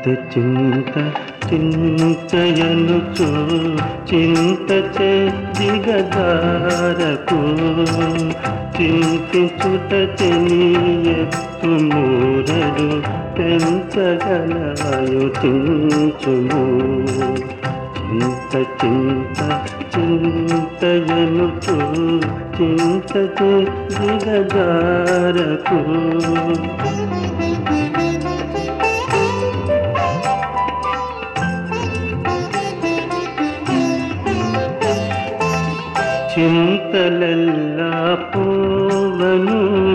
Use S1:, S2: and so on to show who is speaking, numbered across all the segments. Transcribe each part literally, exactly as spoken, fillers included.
S1: చింత చింత చింతయనుచు చింత చే దిగదారకు చింతించుట చెనియెత్తు మూరెడు పెంచగలవాయు చించుము చింత చింత చింతయనుచు చింత చే దిగదారకు చింతలెల్లా పోవను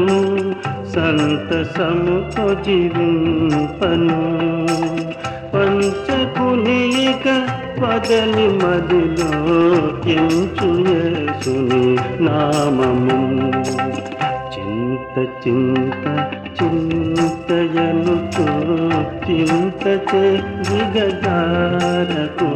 S1: సంతసముతో జీవింపను పంచకునిక వదలి మదిలో ఎంచు యేసుని నామము చింత చింత చింతయనుచు చింత చే దిగదారకు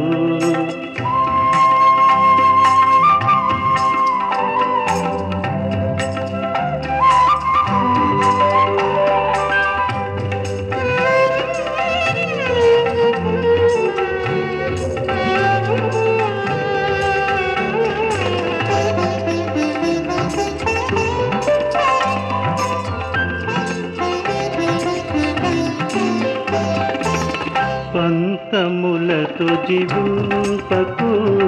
S1: పంతములతో జీవింపకు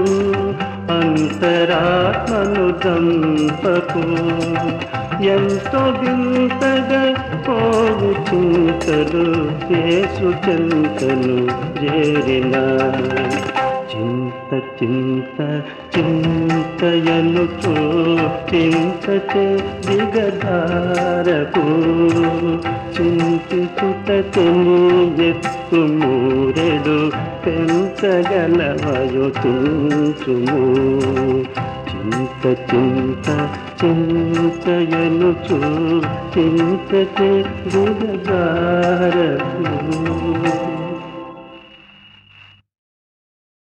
S1: అంతరాత్మను దంపకు ఎంతో వింతగా పోగు చింతలు యేసు చింతను చేరిన చింత చింత చింతయనుచు చింత చే దిగదారకు చింతించుట చెనియెత్తు మూరెడు పెంచగలవయు చించుము చింత చింత చింతయనుచు చింత చే దిగదారకు